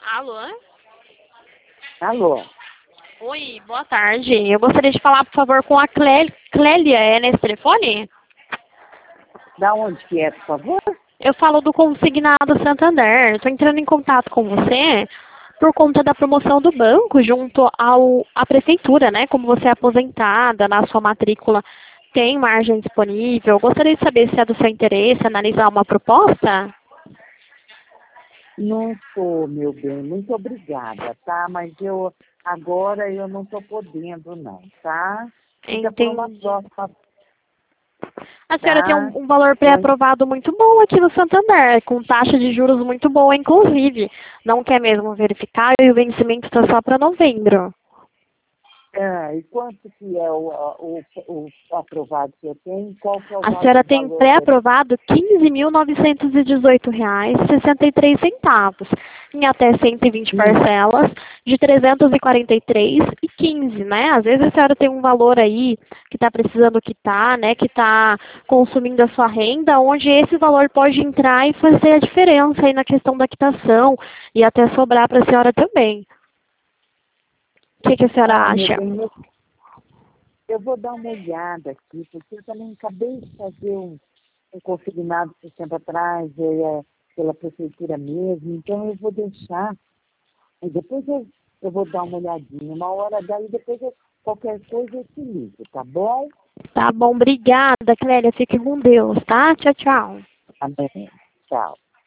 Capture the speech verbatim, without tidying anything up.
Alô? Alô? Oi, boa tarde. Eu gostaria de falar, por favor, com a Clé- Clélia. É nesse telefone? Da onde que é, por favor? Eu falo do Consignado Santander. Estou entrando em contato com você por conta da promoção do banco junto ao, à prefeitura, né? Como você é aposentada, na sua matrícula tem margem disponível. Eu gostaria de saber se é do seu interesse analisar uma proposta. Não estou, meu bem, muito obrigada, tá? Mas eu, agora eu não estou podendo, não, tá? Fica por uma Entendi. próxima, A senhora tem tá? um, um valor Eu, pré-aprovado muito bom aqui no Santander, com taxa de juros muito boa, inclusive. Não quer mesmo verificar e o vencimento está só para novembro. ah, e quanto que é o, o, o, o aprovado que eu tenho? Qual que é o A val- senhora tem valor dele? pré-aprovado quinze mil novecentos e dezoito reais e sessenta e três centavos, em até cento e vinte Hum, parcelas de trezentos e quarenta e três reais e quinze, né? Às vezes a senhora tem um valor aí que está precisando quitar, né? Que está consumindo a sua renda, onde esse valor pode entrar e fazer a diferença aí na questão da quitação e até sobrar para a senhora também. O que, que a senhora ah, meu acha? bem, eu, eu vou dar uma olhada aqui, porque eu também acabei de fazer um, um consignado por tempo atrás, é, pela prefeitura mesmo, então eu vou deixar. E depois eu, eu vou dar uma olhadinha, uma hora daí, depois eu, qualquer coisa eu te ligo, tá bom? Tá bom, obrigada, Clélia. Fique com Deus, tá? Tchau, tchau. Amém. Tchau.